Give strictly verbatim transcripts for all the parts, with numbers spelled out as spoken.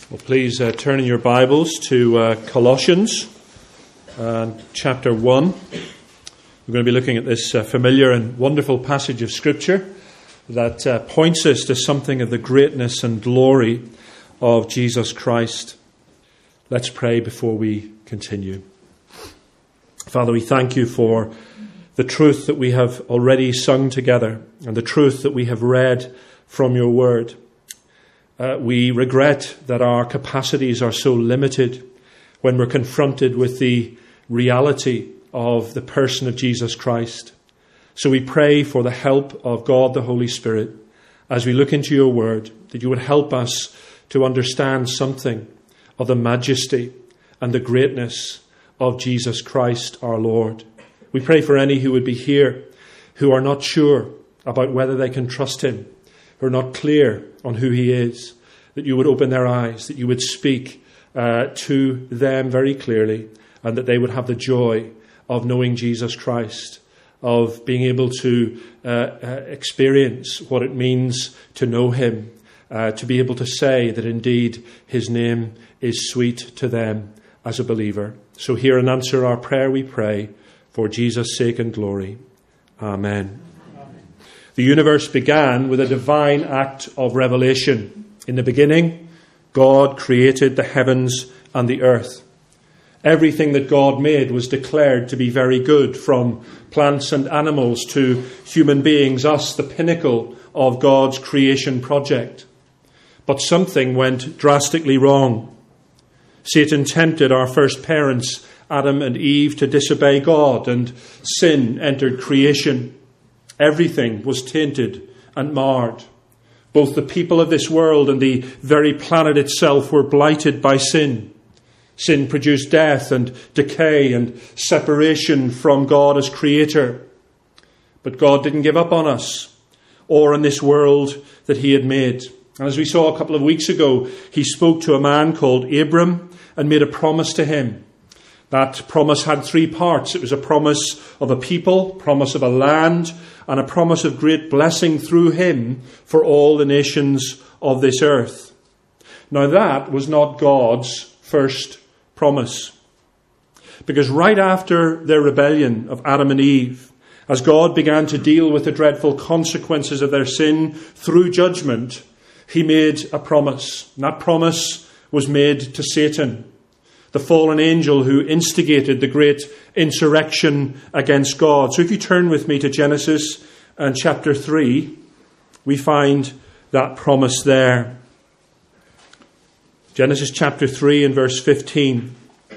Well, please uh, turn in your Bibles to uh, Colossians uh, chapter one. We're going to be looking at this uh, familiar and wonderful passage of Scripture that uh, points us to something of the greatness and glory of Jesus Christ. Let's pray before we continue. Father, we thank you for the truth that we have already sung together and the truth that we have read from your word. Uh, we regret that our capacities are so limited when we're confronted with the reality of the person of Jesus Christ. So we pray for the help of God the Holy Spirit as we look into your word, that you would help us to understand something of the majesty and the greatness of Jesus Christ our Lord. We pray for any who would be here who are not sure about whether they can trust him, who are not clear on who he is, that you would open their eyes, that you would speak uh, to them very clearly, and that they would have the joy of knowing Jesus Christ, of being able to uh, uh, experience what it means to know him, uh, to be able to say that indeed his name is sweet to them as a believer. So hear and answer our prayer, we pray, for Jesus' sake and glory. Amen. Amen. The universe began with a divine act of revelation. In the beginning, God created the heavens and the earth. Everything that God made was declared to be very good, from plants and animals to human beings, us, the pinnacle of God's creation project. But something went drastically wrong. Satan tempted our first parents, Adam and Eve, to disobey God, and sin entered creation. Everything was tainted and marred. Both the people of this world and the very planet itself were blighted by sin. Sin produced death and decay and separation from God as creator. But God didn't give up on us or on this world that he had made. And as we saw a couple of weeks ago, he spoke to a man called Abram and made a promise to him. That promise had three parts. It was a promise of a people, promise of a land, and a promise of great blessing through him for all the nations of this earth. Now that was not God's first promise. Because right after their rebellion of Adam and Eve, as God began to deal with the dreadful consequences of their sin through judgment, he made a promise. And that promise was made to Satan, the fallen angel who instigated the great insurrection against God. So if you turn with me to Genesis and chapter three, we find that promise there. Genesis chapter three and verse fifteen.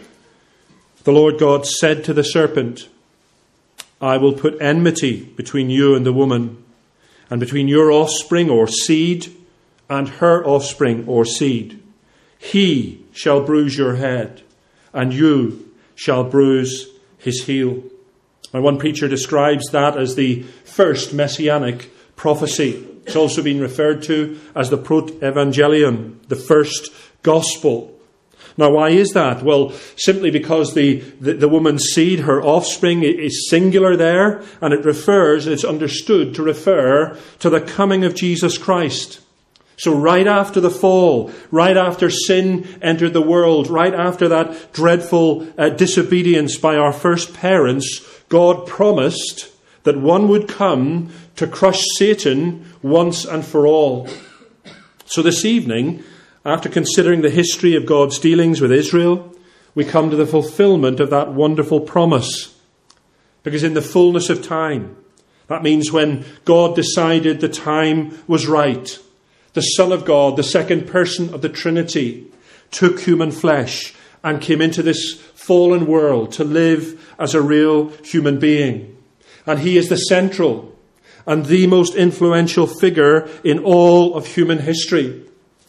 The Lord God said to the serpent, I will put enmity between you and the woman, and between your offspring or seed and her offspring or seed. He shall bruise your head, and you shall bruise his heel. And one preacher describes that as the first messianic prophecy. It's also been referred to as the Proto-Evangelium, the first gospel. Now, why is that? Well, simply because the, the, the woman's seed, her offspring, is singular there, and it refers, it's understood to refer to the coming of Jesus Christ. So right after the fall, right after sin entered the world, right after that dreadful uh, disobedience by our first parents, God promised that one would come to crush Satan once and for all. So this evening, after considering the history of God's dealings with Israel, we come to the fulfillment of that wonderful promise. Because in the fullness of time, that means when God decided the time was right, the Son of God, the second person of the Trinity, took human flesh and came into this fallen world to live as a real human being. And he is the central and the most influential figure in all of human history.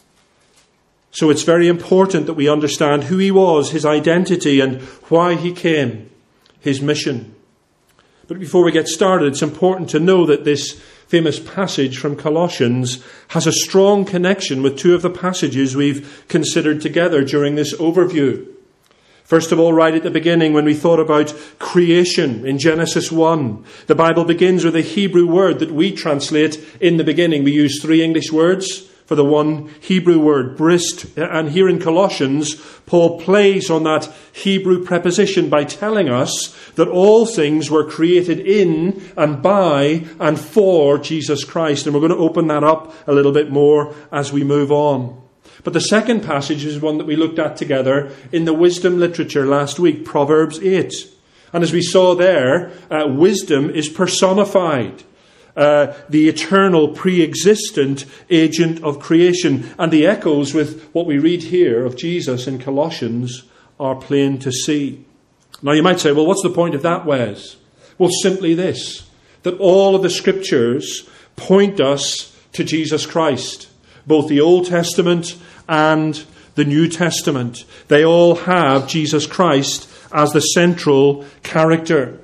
So it's very important that we understand who he was, his identity, and why he came, his mission. But before we get started, it's important to know that this famous passage from Colossians has a strong connection with two of the passages we've considered together during this overview. First of all, right at the beginning, when we thought about creation in Genesis one, the Bible begins with a Hebrew word that we translate in the beginning. We use three English words for for the one Hebrew word, brist. And here in Colossians, Paul plays on that Hebrew preposition by telling us that all things were created in and by and for Jesus Christ. And we're going to open that up a little bit more as we move on. But the second passage is one that we looked at together in the wisdom literature last week, Proverbs eight. And as we saw there, uh, wisdom is personified. Uh, the eternal, pre-existent agent of creation. And the echoes with what we read here of Jesus in Colossians are plain to see. Now you might say, well, what's the point of that, Wes? Well, simply this, that all of the scriptures point us to Jesus Christ. Both the Old Testament and the New Testament. They all have Jesus Christ as the central character.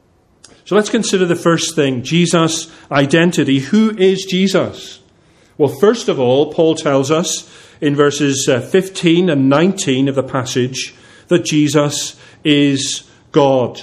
So let's consider the first thing, Jesus' identity. Who is Jesus? Well, first of all, Paul tells us in verses fifteen and nineteen of the passage that Jesus is God.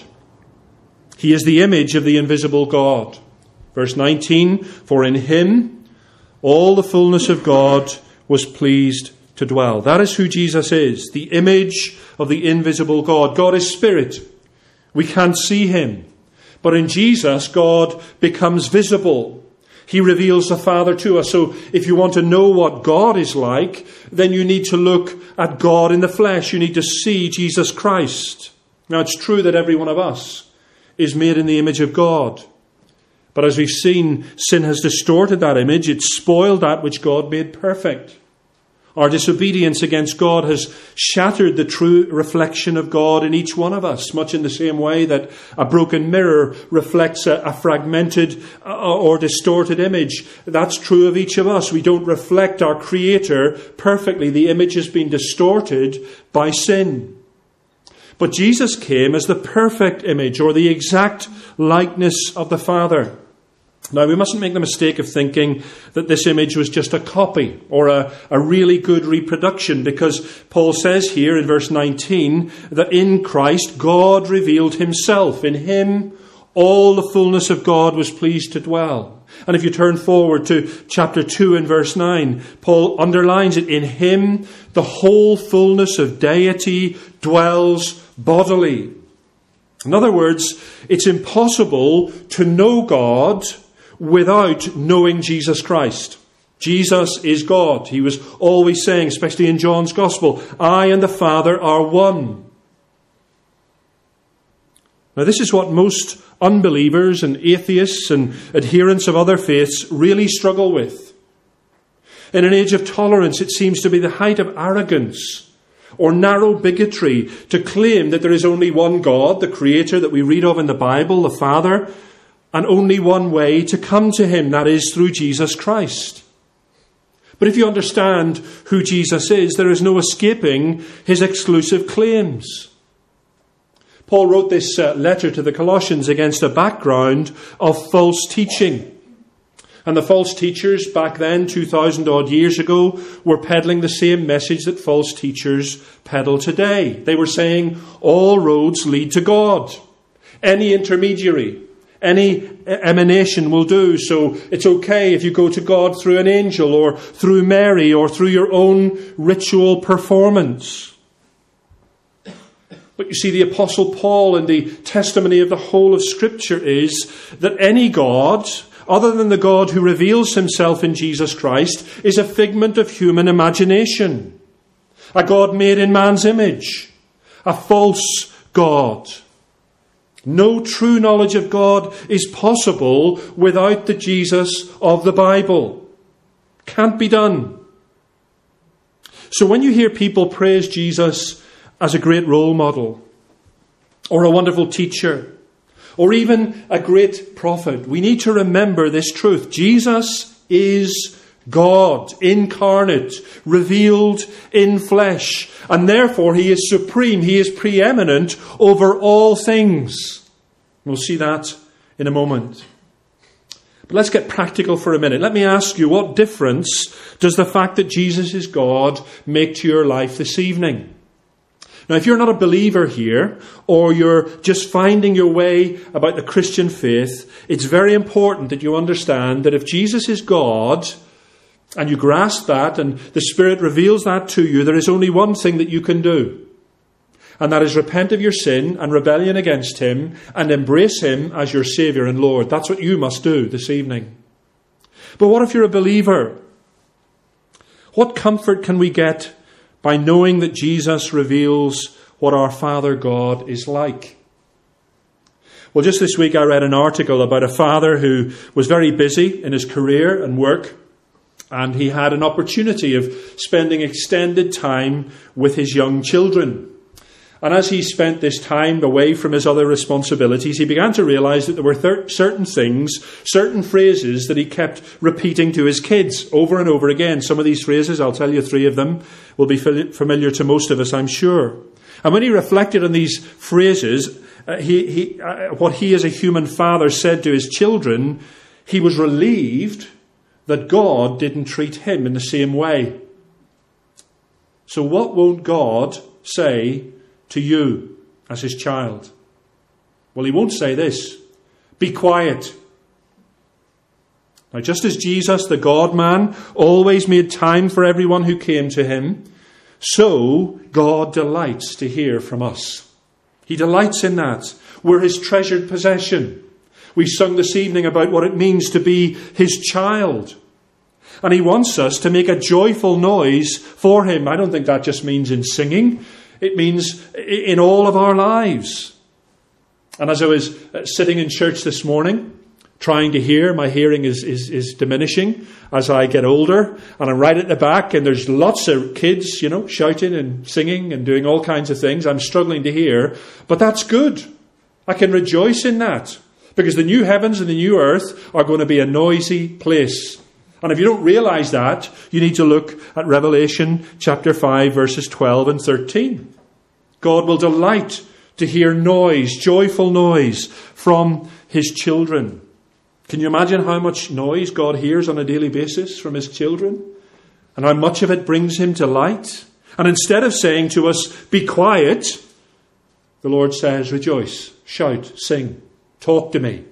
He is the image of the invisible God. Verse nineteen, for in him all the fullness of God was pleased to dwell. That is who Jesus is, the image of the invisible God. God is spirit. We can't see him. But in Jesus, God becomes visible. He reveals the Father to us. So if you want to know what God is like, then you need to look at God in the flesh. You need to see Jesus Christ. Now, it's true that every one of us is made in the image of God. But as we've seen, sin has distorted that image. It's spoiled that which God made perfect. Our disobedience against God has shattered the true reflection of God in each one of us, much in the same way that a broken mirror reflects a, a fragmented or distorted image. That's true of each of us. We don't reflect our Creator perfectly. The image has been distorted by sin. But Jesus came as the perfect image, or the exact likeness of the Father. Now, we mustn't make the mistake of thinking that this image was just a copy or a, a really good reproduction, because Paul says here in verse nineteen that in Christ God revealed himself. In him all the fullness of God was pleased to dwell. And if you turn forward to chapter two and verse nine, Paul underlines it. In him the whole fullness of deity dwells bodily. In other words, it's impossible to know God without knowing Jesus Christ. Jesus is God. He was always saying, especially in John's Gospel, I and the Father are one. Now, this is what most unbelievers and atheists and adherents of other faiths really struggle with. In an age of tolerance, it seems to be the height of arrogance or narrow bigotry to claim that there is only one God, the Creator that we read of in the Bible, the Father, and only one way to come to him, that is through Jesus Christ. But if you understand who Jesus is, there is no escaping his exclusive claims. Paul wrote this uh, letter to the Colossians against a background of false teaching. And the false teachers back then, two thousand odd years ago, were peddling the same message that false teachers peddle today. They were saying all roads lead to God. Any intermediary, any emanation will do. So it's okay if you go to God through an angel or through Mary or through your own ritual performance. But you see, the Apostle Paul and the testimony of the whole of Scripture is that any God, other than the God who reveals himself in Jesus Christ, is a figment of human imagination. A God made in man's image. A false God. No true knowledge of God is possible without the Jesus of the Bible. Can't be done. So when you hear people praise Jesus as a great role model, or a wonderful teacher, or even a great prophet, we need to remember this truth. Jesus is God, incarnate, revealed in flesh, and therefore he is supreme, he is preeminent over all things. We'll see that in a moment. But let's get practical for a minute. Let me ask you, what difference does the fact that Jesus is God make to your life this evening? Now, if you're not a believer here, or you're just finding your way about the Christian faith, it's very important that you understand that if Jesus is God, and you grasp that, and the Spirit reveals that to you, there is only one thing that you can do. And that is repent of your sin and rebellion against him and embrace him as your Saviour and Lord. That's what you must do this evening. But what if you're a believer? What comfort can we get by knowing that Jesus reveals what our Father God is like? Well, just this week I read an article about a father who was very busy in his career and work, and he had an opportunity of spending extended time with his young children. And as he spent this time away from his other responsibilities, he began to realize that there were thir- certain things, certain phrases that he kept repeating to his kids over and over again. Some of these phrases, I'll tell you three of them, will be familiar to most of us, I'm sure. And when he reflected on these phrases, uh, he, he, uh, what he as a human father said to his children, he was relieved that God didn't treat him in the same way. So what won't God say to you as his child? Well, he won't say this: be quiet. Now, just as Jesus, the God-man, always made time for everyone who came to him, so God delights to hear from us. He delights in that. We're his treasured possession. We sung this evening about what it means to be his child. And he wants us to make a joyful noise for him. I don't think that just means in singing. It means in all of our lives. And as I was sitting in church this morning, trying to hear, my hearing is, is, is diminishing as I get older. And I'm right at the back, and there's lots of kids, you know, shouting and singing and doing all kinds of things. I'm struggling to hear, but that's good. I can rejoice in that, because the new heavens and the new earth are going to be a noisy place. And if you don't realize that, you need to look at Revelation chapter five, verses twelve and thirteen. God will delight to hear noise, joyful noise from his children. Can you imagine how much noise God hears on a daily basis from his children? And how much of it brings him delight? And instead of saying to us, be quiet, the Lord says, rejoice, shout, sing, talk to me.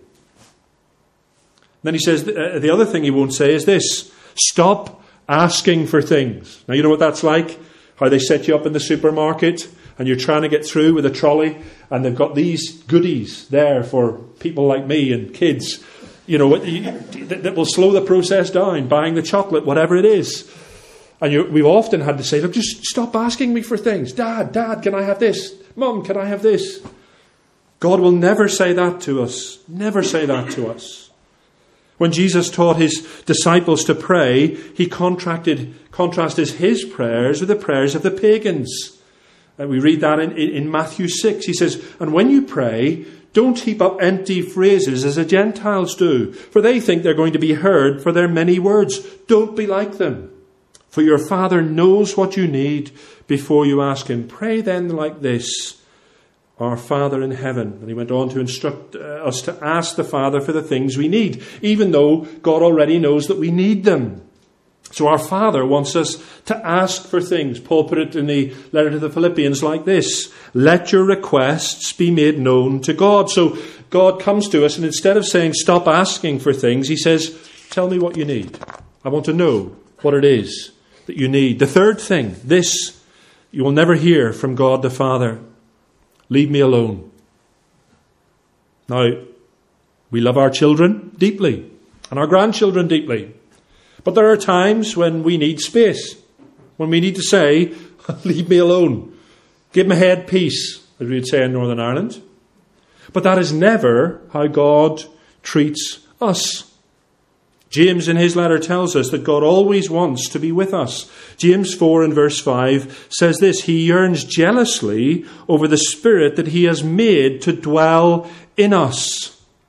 Then he says, uh, the other thing he won't say is this: stop asking for things. Now, you know what that's like? How they set you up in the supermarket and you're trying to get through with a trolley, and they've got these goodies there for people like me and kids, you know, that will slow the process down, buying the chocolate, whatever it is. And you, we've often had to say, look, just stop asking me for things. Dad, Dad, can I have this? Mum, can I have this? God will never say that to us. Never say that to us. When Jesus taught his disciples to pray, he contracted, contrasted his prayers with the prayers of the pagans. And we read that in, in, in Matthew six. He says, and when you pray, don't heap up empty phrases as the Gentiles do, for they think they're going to be heard for their many words. Don't be like them, for your Father knows what you need before you ask him. Pray then like this: our Father in heaven. And he went on to instruct us to ask the Father for the things we need, even though God already knows that we need them. So our Father wants us to ask for things. Paul put it in the letter to the Philippians like this: let your requests be made known to God. So God comes to us, and instead of saying stop asking for things, he says, tell me what you need. I want to know what it is that you need. The third thing, this: you will never hear from God the Father: leave me alone. Now, we love our children deeply and our grandchildren deeply. But there are times when we need space, when we need to say, leave me alone. Give my head peace, as we would say in Northern Ireland. But that is never how God treats us. James in his letter tells us that God always wants to be with us. James four and verse five says this: he yearns jealously over the Spirit that he has made to dwell in us.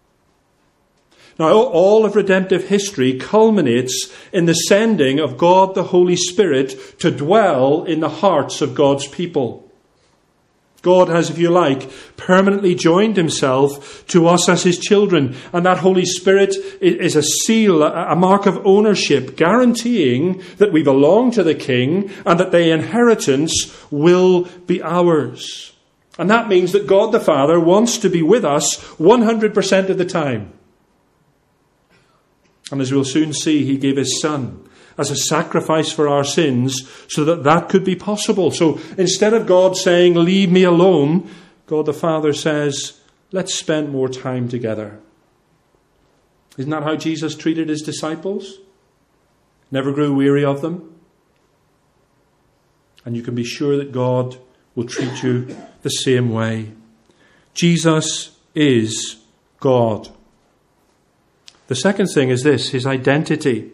Now, all of redemptive history culminates in the sending of God the Holy Spirit to dwell in the hearts of God's people. God has, if you like, permanently joined himself to us as his children. And that Holy Spirit is a seal, a mark of ownership, guaranteeing that we belong to the King and that the inheritance will be ours. And that means that God the Father wants to be with us one hundred percent of the time. And as we'll soon see, he gave his Son as a sacrifice for our sins so that that could be possible. So instead of God saying, leave me alone, God the Father says, let's spend more time together. Isn't that how Jesus treated his disciples? Never grew weary of them. And you can be sure that God will treat you the same way. Jesus is God. The second thing is this, his identity.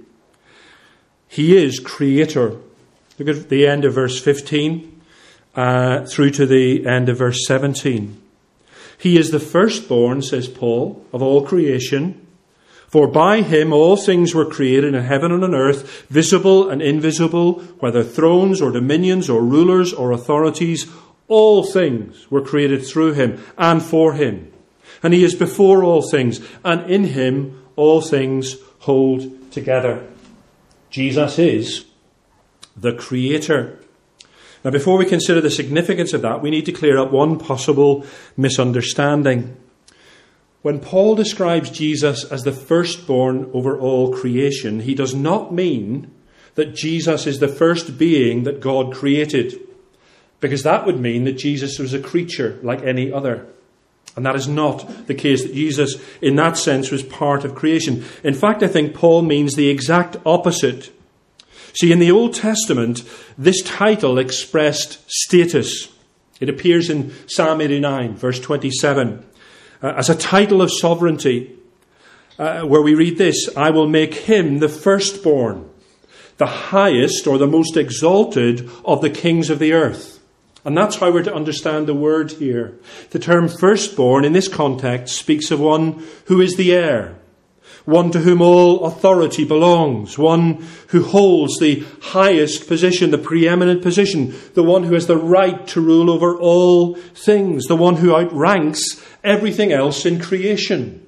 He is creator. Look at the end of verse fifteen uh, through to the end of verse seventeen. He is the firstborn, says Paul, of all creation. For by him all things were created in heaven and on earth, visible and invisible, whether thrones or dominions or rulers or authorities. All things were created through him and for him. And he is before all things, and in him all things hold together. Jesus is the creator. Now, before we consider the significance of that, we need to clear up one possible misunderstanding. When Paul describes Jesus as the firstborn over all creation, he does not mean that Jesus is the first being that God created, because that would mean that Jesus was a creature like any other. And that is not the case, that Jesus, in that sense, was part of creation. In fact, I think Paul means the exact opposite. See, in the Old Testament, this title expressed status. It appears in Psalm eighty-nine, verse twenty-seven, uh, as a title of sovereignty, uh, where we read this, I will make him the firstborn, the highest or the most exalted of the kings of the earth. And that's how we're to understand the word here. The term firstborn in this context speaks of one who is the heir, one to whom all authority belongs, one who holds the highest position, the preeminent position, the one who has the right to rule over all things, the one who outranks everything else in creation.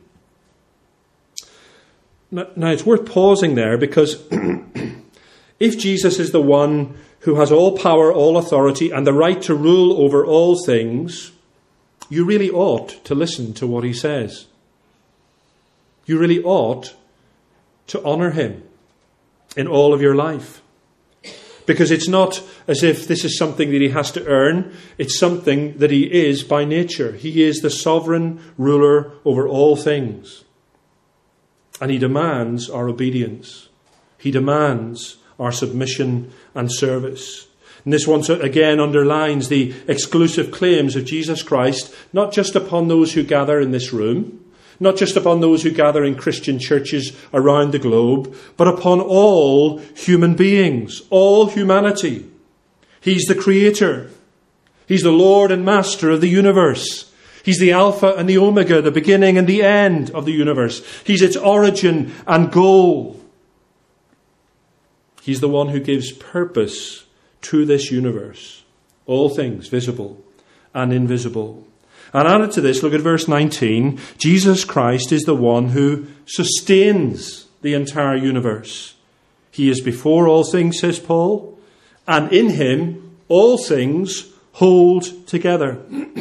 Now, now it's worth pausing there, because if Jesus is the one who has all power, all authority, and the right to rule over all things, you really ought to listen to what he says. You really ought to honour him in all of your life. Because it's not as if this is something that he has to earn. It's something that he is by nature. He is the sovereign ruler over all things. And he demands our obedience. He demands our submission and service. And this once again underlines the exclusive claims of Jesus Christ, not just upon those who gather in this room, not just upon those who gather in Christian churches around the globe, but upon all human beings, all humanity. He's the creator. He's the Lord and Master of the universe. He's the Alpha and the Omega, the beginning and the end of the universe. He's its origin and goal. He's the one who gives purpose to this universe. All things visible and invisible. And added to this, look at verse nineteen. Jesus Christ is the one who sustains the entire universe. He is before all things, says Paul, and in him all things hold together.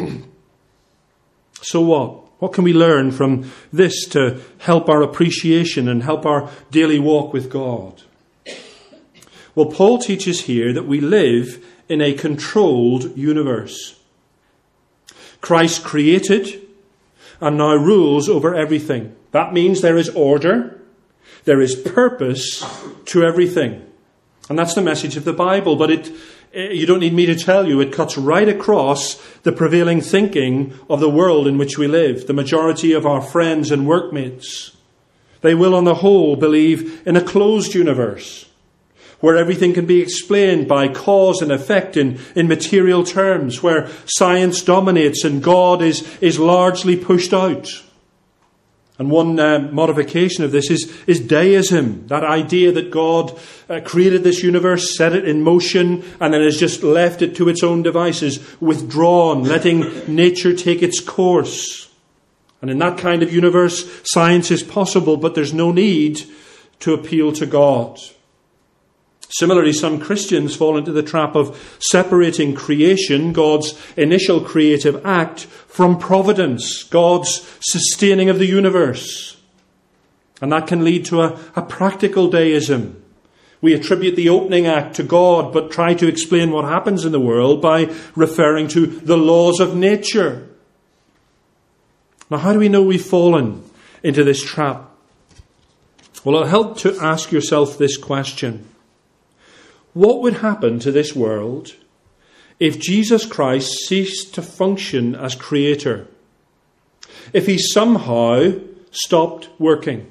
So what? What can we learn from this to help our appreciation and help our daily walk with God? Well, Paul teaches here that we live in a controlled universe. Christ created and now rules over everything. That means there is order, there is purpose to everything. And that's the message of the Bible. But it, you don't need me to tell you, it cuts right across the prevailing thinking of the world in which we live. The majority of our friends and workmates, they will on the whole believe in a closed universe, where everything can be explained by cause and effect in, in material terms, where science dominates and God is, is largely pushed out. And one uh, modification of this is, is deism, that idea that God uh, created this universe, set it in motion, and then has just left it to its own devices, withdrawn, letting nature take its course. And in that kind of universe, science is possible, but there's no need to appeal to God. Similarly, some Christians fall into the trap of separating creation, God's initial creative act, from providence, God's sustaining of the universe. And that can lead to a, a practical deism, We attribute the opening act to God, but try to explain what happens in the world by referring to the laws of nature. Now, how do we know we've fallen into this trap? Well, it'll help to ask yourself this question. What would happen to this world if Jesus Christ ceased to function as creator? If he somehow stopped working?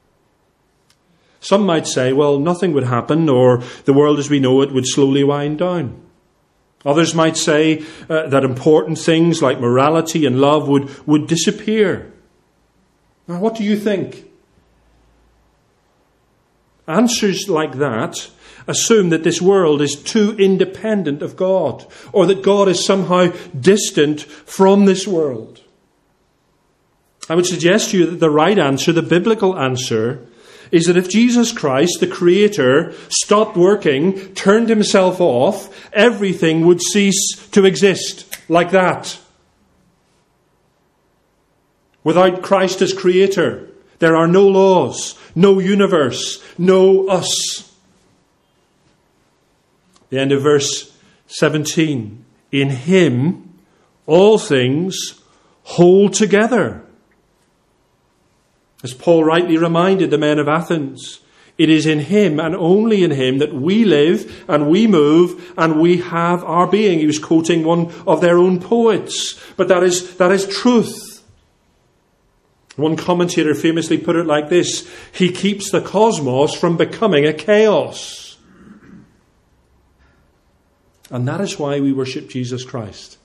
Some might say, well, nothing would happen, or the world as we know it would slowly wind down. Others might say uh, that important things like morality and love would, would disappear. Now, what do you think? Answers like that assume that this world is too independent of God, or that God is somehow distant from this world. I would suggest to you that the right answer, the biblical answer, is that if Jesus Christ, the Creator, stopped working, turned himself off, everything would cease to exist like that. Without Christ as Creator, there are no laws, no universe, no us. The end of verse seventeen. In him, all things hold together. As Paul rightly reminded the men of Athens, it is in him and only in him that we live and we move and we have our being. He was quoting one of their own poets, but that is, that is truth. One commentator famously put it like this: he keeps the cosmos from becoming a chaos. And that is why we worship Jesus Christ.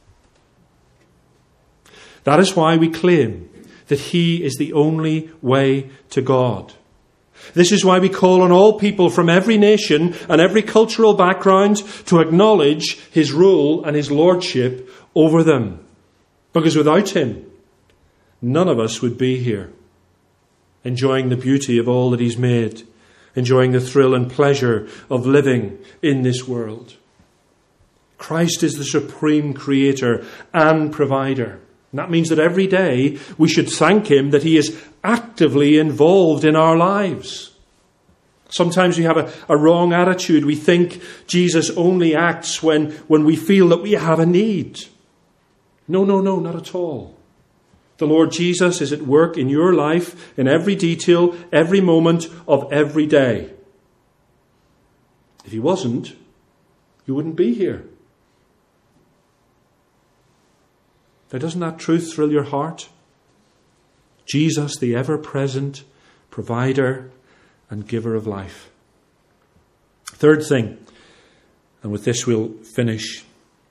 That is why we claim that he is the only way to God. This is why we call on all people from every nation and every cultural background to acknowledge his rule and his lordship over them. Because without him, none of us would be here, enjoying the beauty of all that he's made, enjoying the thrill and pleasure of living in this world. Christ is the supreme creator and provider. And that means that every day we should thank him that he is actively involved in our lives. Sometimes we have a, a wrong attitude. We think Jesus only acts when, when we feel that we have a need. No, no, no, not at all. The Lord Jesus is at work in your life in every detail, every moment of every day. If he wasn't, you wouldn't be here. Now, doesn't that truth thrill your heart? Jesus, the ever-present provider and giver of life. Third thing, and with this we'll finish.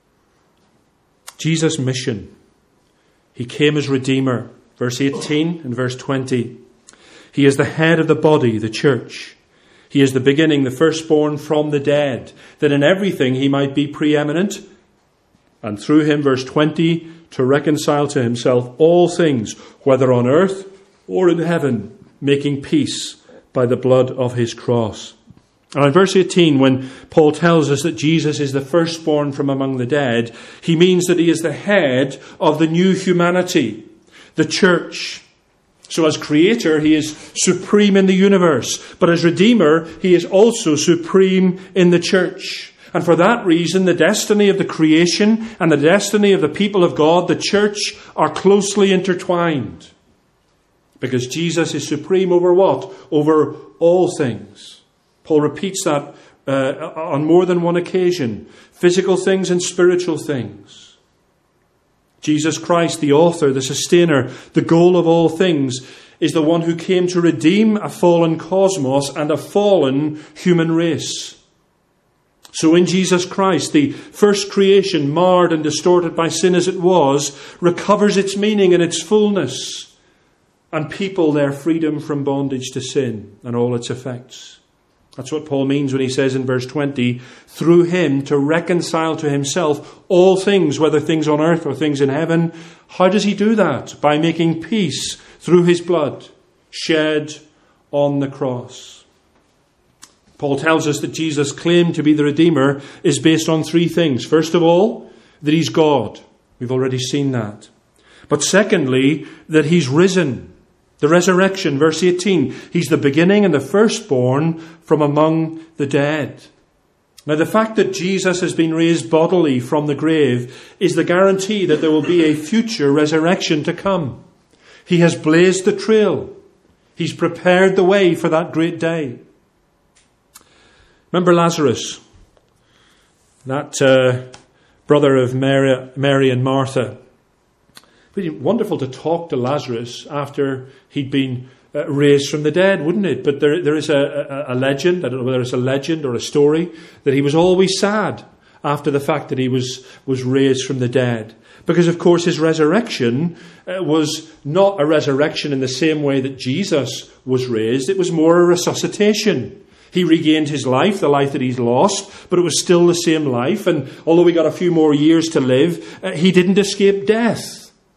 Jesus' mission. He came as Redeemer. Verse eighteen and verse twenty. He is the head of the body, the church. He is the beginning, the firstborn from the dead, that in everything he might be preeminent. And through him, verse twenty, to reconcile to himself all things, whether on earth or in heaven, making peace by the blood of his cross. And in verse eighteen, when Paul tells us that Jesus is the firstborn from among the dead, he means that he is the head of the new humanity, the church. So as creator, he is supreme in the universe. But as redeemer, he is also supreme in the church. And for that reason, the destiny of the creation and the destiny of the people of God, the church, are closely intertwined. Because Jesus is supreme over what? Over all things. Paul repeats that uh, on more than one occasion. Physical things and spiritual things. Jesus Christ, the author, the sustainer, the goal of all things, is the one who came to redeem a fallen cosmos and a fallen human race. So in Jesus Christ, the first creation, marred and distorted by sin as it was, recovers its meaning and its fullness, and people their freedom from bondage to sin and all its effects. That's what Paul means when he says in verse twenty, through him to reconcile to himself all things, whether things on earth or things in heaven. How does he do that? By making peace through his blood shed on the cross. Paul tells us that Jesus' claim to be the Redeemer is based on three things. First of all, that he's God. We've already seen that. But secondly, that he's risen. The resurrection, verse eighteen. He's the beginning and the firstborn from among the dead. Now, the fact that Jesus has been raised bodily from the grave is the guarantee that there will be a future resurrection to come. He has blazed the trail. He's prepared the way for that great day. Remember Lazarus, that uh, brother of Mary, Mary and Martha. It'd be wonderful to talk to Lazarus after he'd been uh, raised from the dead, wouldn't it? But there, there is a, a, a legend, I don't know whether it's a legend or a story, that he was always sad after the fact that he was, was raised from the dead. Because, of course, his resurrection uh, was not a resurrection in the same way that Jesus was raised. It was more a resuscitation. He regained his life, the life that he's lost, but it was still the same life. And although he got a few more years to live, uh, he didn't escape death.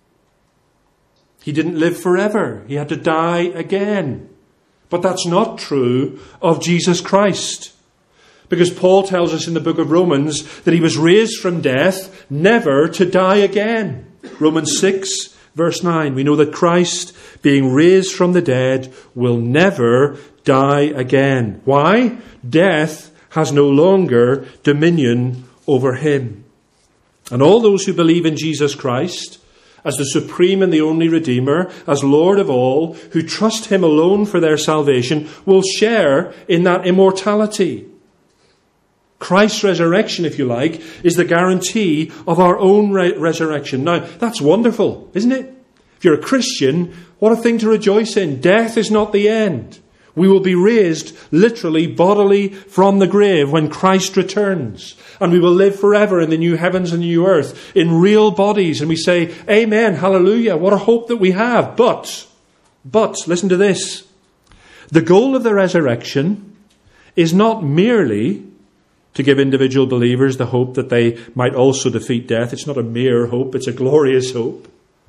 He didn't live forever. He had to die again. But that's not true of Jesus Christ. Because Paul tells us in the book of Romans that he was raised from death, never to die again. Romans six, verse nine. We know that Christ, being raised from the dead, will never die again. Why? Death has no longer dominion over him. And all those who believe in Jesus Christ as the supreme and the only Redeemer, as Lord of all, who trust him alone for their salvation, will share in that immortality. Christ's resurrection, if you like, is the guarantee of our own re- resurrection. Now, that's wonderful, isn't it? If you're a Christian, what a thing to rejoice in. Death is not the end. We will be raised literally, bodily from the grave when Christ returns. And we will live forever in the new heavens and new earth in real bodies. And we say, amen, hallelujah, what a hope that we have. But, but, listen to this. The goal of the resurrection is not merely to give individual believers the hope that they might also defeat death. It's not a mere hope, it's a glorious hope.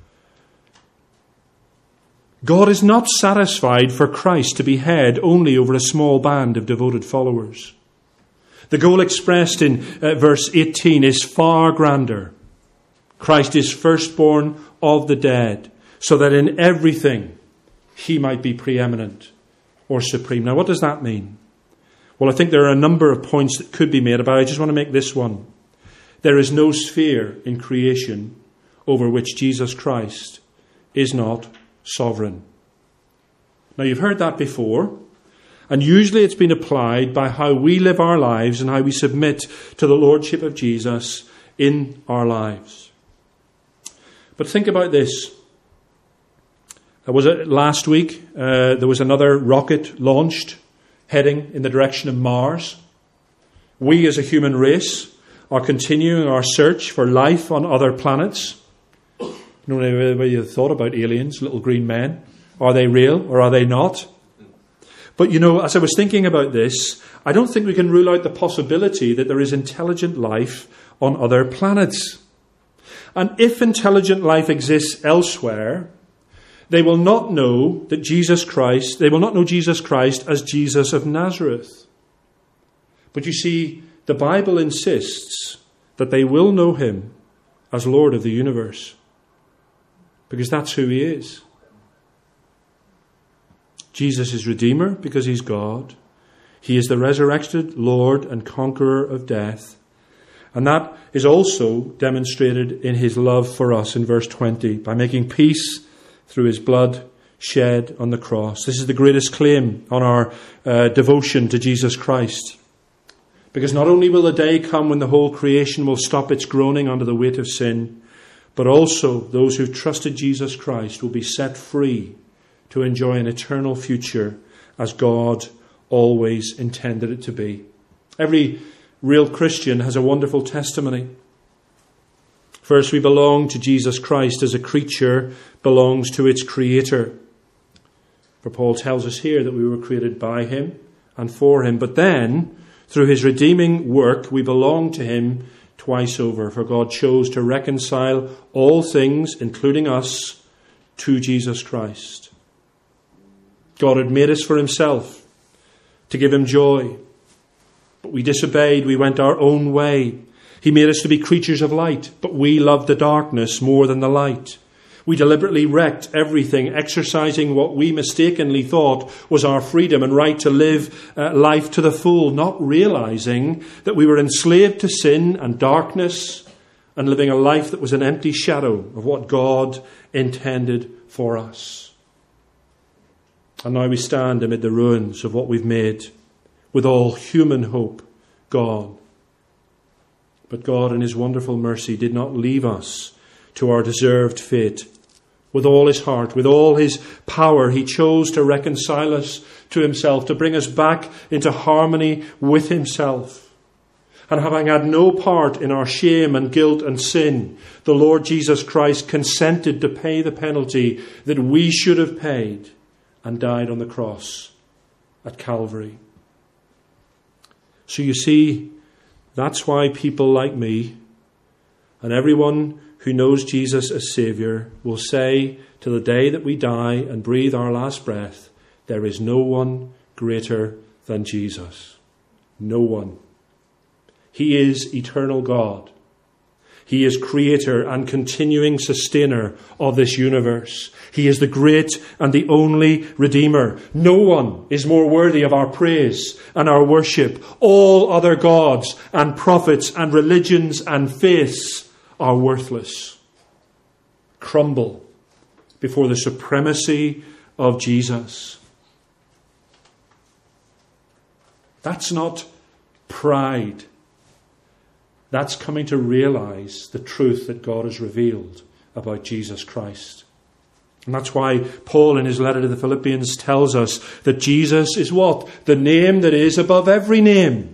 God is not satisfied for Christ to be head only over a small band of devoted followers. The goal expressed in uh, verse eighteen is far grander. Christ is firstborn of the dead, so that in everything he might be preeminent or supreme. Now, what does that mean? Well, I think there are a number of points that could be made about it. I just want to make this one. There is no sphere in creation over which Jesus Christ is not sovereign. Now, you've heard that before, and usually it's been applied by how we live our lives and how we submit to the Lordship of Jesus in our lives. But think about this. There was a, last week, uh, there was another rocket launched heading in the direction of Mars. We as a human race are continuing our search for life on other planets. I don't know whether you've thought about aliens, little green men. Are they real or are they not? But you know, as I was thinking about this, I don't think we can rule out the possibility that there is intelligent life on other planets. And if intelligent life exists elsewhere, they will not know that Jesus Christ, they will not know Jesus Christ as Jesus of Nazareth. But you see, the Bible insists that they will know him as Lord of the universe. Because that's who he is. Jesus is Redeemer because he's God. He is the resurrected Lord and conqueror of death. And that is also demonstrated in his love for us in verse twenty, by making peace through his blood shed on the cross. This is the greatest claim on our uh, devotion to Jesus Christ. Because not only will the day come when the whole creation will stop its groaning under the weight of sin, but also those who've trusted Jesus Christ will be set free to enjoy an eternal future as God always intended it to be. Every real Christian has a wonderful testimony. First, we belong to Jesus Christ as a creature belongs to its creator. For Paul tells us here that we were created by him and for him. But then, through his redeeming work, we belong to him twice over. For God chose to reconcile all things, including us, to Jesus Christ. God had made us for himself, to give him joy. But we disobeyed, we went our own way. He made us to be creatures of light, but we loved the darkness more than the light. We deliberately wrecked everything, exercising what we mistakenly thought was our freedom and right to live uh, life to the full, not realizing that we were enslaved to sin and darkness and living a life that was an empty shadow of what God intended for us. And now we stand amid the ruins of what we've made, with all human hope gone. But God, in his wonderful mercy, did not leave us to our deserved fate. With all his heart, with all his power, he chose to reconcile us to himself, to bring us back into harmony with himself. And having had no part in our shame and guilt and sin, the Lord Jesus Christ consented to pay the penalty that we should have paid and died on the cross at Calvary. So you see, that's why people like me and everyone who knows Jesus as Saviour will say to the day that we die and breathe our last breath, there is no one greater than Jesus. No one. He is eternal God. He is creator and continuing sustainer of this universe. He is the great and the only Redeemer. No one is more worthy of our praise and our worship. All other gods and prophets and religions and faiths are worthless, crumble before the supremacy of Jesus. That's not pride. That's coming to realize the truth that God has revealed about Jesus Christ. And that's why Paul in his letter to the Philippians tells us that Jesus is what? The name that is above every name.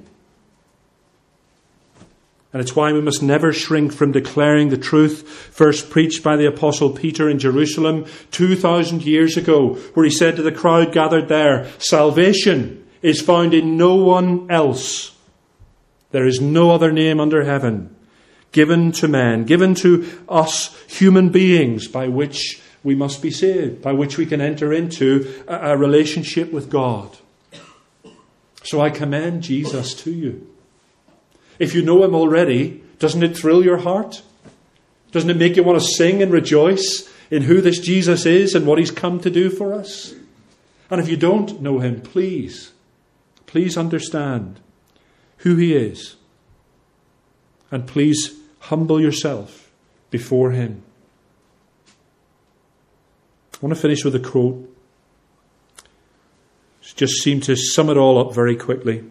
And it's why we must never shrink from declaring the truth first preached by the Apostle Peter in Jerusalem two thousand years ago, where he said to the crowd gathered there, salvation is found in no one else. There is no other name under heaven given to men, given to us human beings, by which we must be saved, by which we can enter into a, a relationship with God. So I commend Jesus to you. If you know him already, doesn't it thrill your heart? Doesn't it make you want to sing and rejoice in who this Jesus is and what he's come to do for us? And if you don't know him, please, please understand who he is. And please humble yourself before him. I want to finish with a quote. It just seemed to sum it all up very quickly.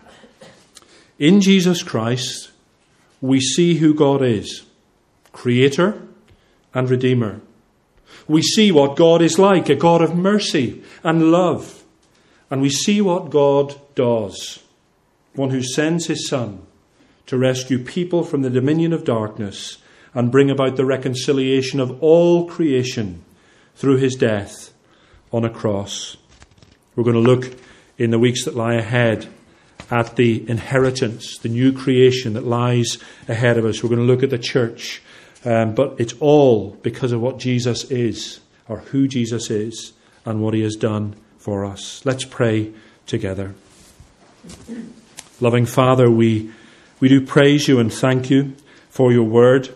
In Jesus Christ, we see who God is, Creator and Redeemer. We see what God is like, a God of mercy and love. And we see what God does, one who sends his Son to rescue people from the dominion of darkness and bring about the reconciliation of all creation through his death on a cross. We're going to look in the weeks that lie ahead at the inheritance, the new creation that lies ahead of us. We're going to look at the church. Um, but it's all because of what Jesus is, or who Jesus is, and what he has done for us. Let's pray together. Loving Father, we, we do praise you and thank you for your word.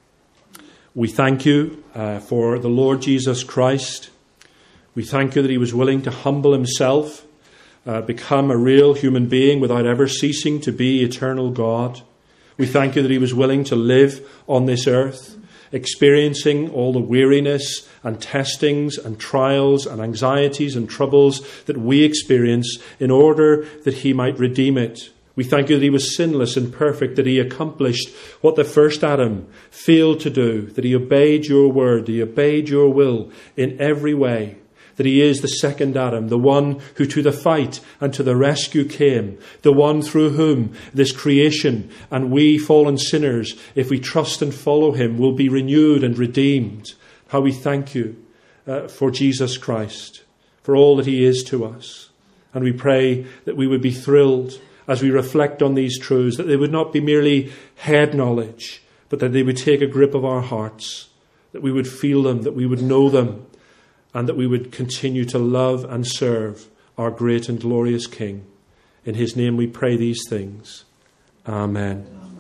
We thank you uh, for the Lord Jesus Christ. We thank you that he was willing to humble himself, Uh, become a real human being without ever ceasing to be eternal God. We thank you that he was willing to live on this earth, experiencing all the weariness and testings and trials and anxieties and troubles that we experience in order that he might redeem it. We thank you that he was sinless and perfect, that he accomplished what the first Adam failed to do, that he obeyed your word, that he obeyed your will in every way. That he is the second Adam, the one who to the fight and to the rescue came, the one through whom this creation and we fallen sinners, if we trust and follow him, will be renewed and redeemed. How we thank you uh, for Jesus Christ, for all that he is to us. And we pray that we would be thrilled as we reflect on these truths, that they would not be merely head knowledge, but that they would take a grip of our hearts, that we would feel them, that we would know them, and that we would continue to love and serve our great and glorious King. In his name we pray these things. Amen.